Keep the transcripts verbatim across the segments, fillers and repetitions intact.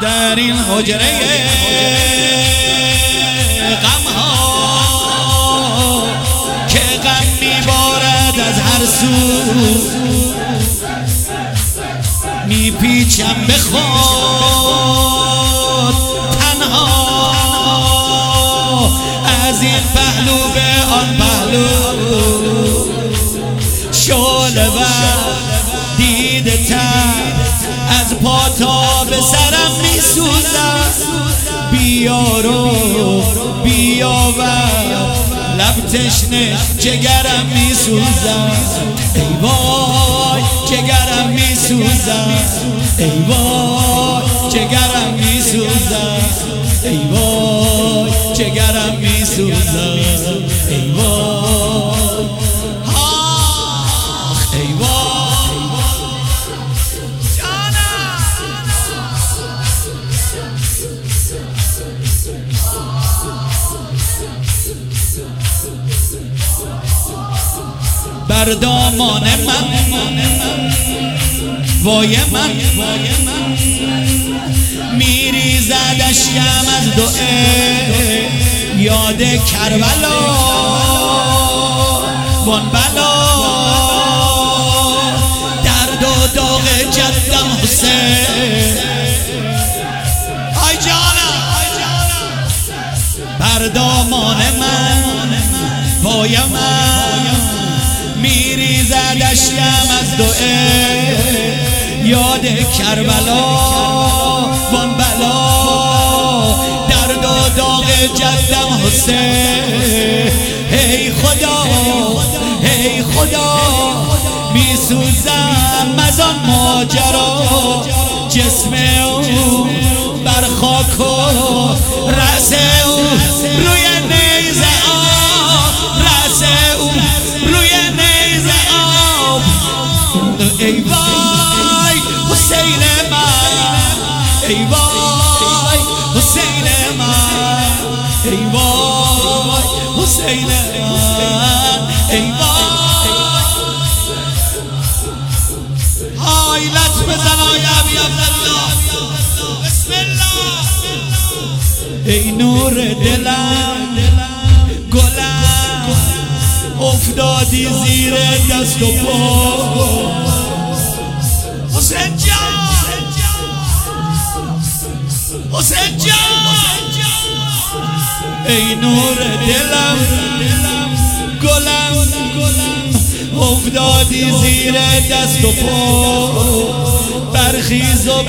در این حجره غم ها که غم میبارد از هر سو میپیچم به خود تنها از این پهلو به آن پهلو شعله و دیده تر از پا تا به سرم میسوزد بیا رو بیا و لب تشنه جگرم میسوزد ای وای جگرم میسوزد ای وای جگرم میسوزد ای وای جگرم میسوزد ای وای آخ ای وای بر دامان من وای من میریزد اشکم از دعه یاد کربلا وان بلا درد و داغ جدم حسین آی جانم بر دامان من وای من میریزد اشکم از دعه یاد کربلا وان بلا درد و داغ جدم حسین ای خدا ای خدا میسوزم از آن ماجرا جسم او بر خاک و رأس او روی نیزه آب رأس او روی نیزه آب ای وای حسین من ای وای حسین من ای وای حسین من ای وای های لطف بزن آی ابی عبدالله بسم الله ای نور دلم گلم افتادی زیر دست و پا حسین جان حسین جان ای نور دلم گلم افتادی زیر دست و پا برخیز و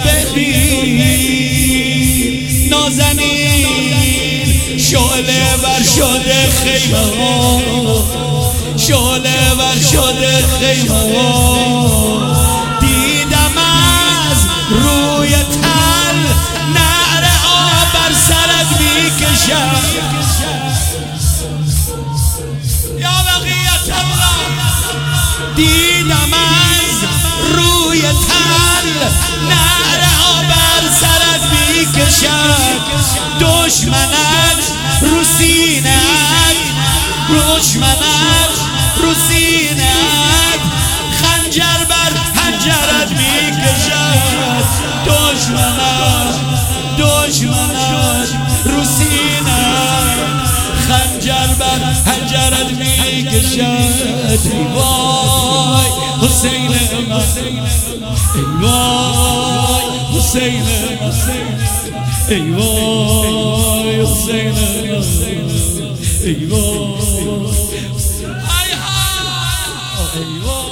ببین نازنین شعله ور شده خیمه ها شعله ور شده خیمه ها دیدم از روی تل نعره آب بر سرت میکشم یا بقیت الله دیدم از روی تل نعره آب بر سرت میکشم دشمنت رو سینه‌ات دشمنت رو سینه‌ات خنجر بر حنجرت میکشد دشمنت دشمنت رو سینه‌ات خنجر بر حنجرت میکشد ای وای حسین من ای وای حسین من ای وای حسین من ای وای ای وای